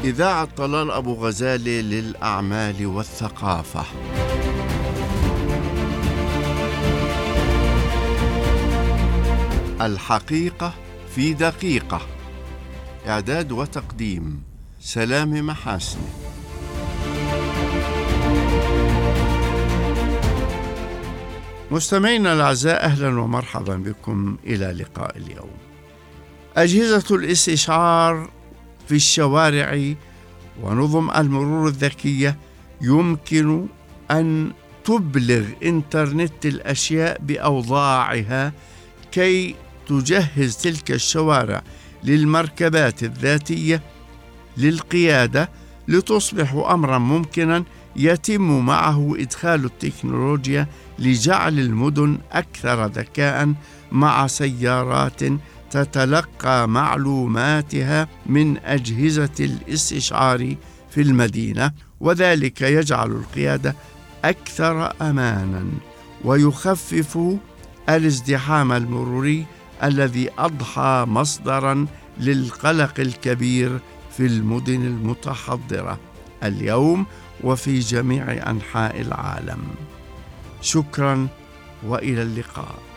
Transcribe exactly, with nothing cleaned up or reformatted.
إذاعة طلال أبو غزالة للأعمال والثقافة. الحقيقة في دقيقة. إعداد وتقديم سلام محاسن. مستمعينا الأعزاء، أهلا ومرحبا بكم إلى لقاء اليوم. أجهزة الاستشعار في الشوارع ونظم المرور الذكية يمكن أن تبلغ إنترنت الأشياء بأوضاعها كي تجهز تلك الشوارع للمركبات الذاتية للقيادة لتصبح أمرا ممكنا يتم معه إدخال التكنولوجيا لجعل المدن أكثر ذكاء مع سيارات تتلقى معلوماتها من أجهزة الاستشعار في المدينة، وذلك يجعل القيادة أكثر أمانا ويخفف الازدحام المروري الذي أضحى مصدرا للقلق الكبير في المدن المتحضرة اليوم وفي جميع أنحاء العالم. شكرا وإلى اللقاء.